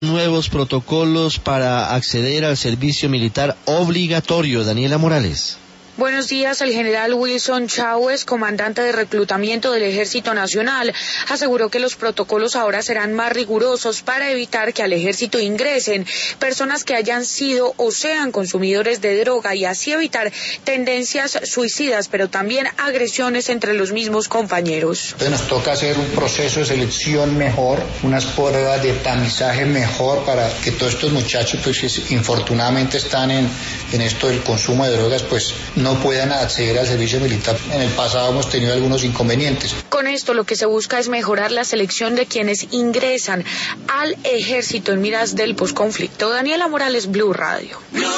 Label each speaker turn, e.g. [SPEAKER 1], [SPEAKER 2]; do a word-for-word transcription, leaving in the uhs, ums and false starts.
[SPEAKER 1] nuevos protocolos para acceder al servicio militar obligatorio. Daniela Morales.
[SPEAKER 2] Buenos días. El general Wilson Chávez, comandante de reclutamiento del Ejército Nacional, aseguró que los protocolos ahora serán más rigurosos para evitar que al ejército ingresen personas que hayan sido o sean consumidores de droga y así evitar tendencias suicidas, pero también agresiones entre los mismos compañeros.
[SPEAKER 3] Entonces nos toca hacer un proceso de selección mejor, unas pruebas de tamizaje mejor para que todos estos muchachos, pues que infortunadamente están en, en esto del consumo de drogas, pues no no puedan acceder al servicio militar. En el pasado hemos tenido algunos inconvenientes.
[SPEAKER 2] Con esto lo que se busca es mejorar la selección de quienes ingresan al ejército en miras del posconflicto. Daniela Morales, Blue Radio.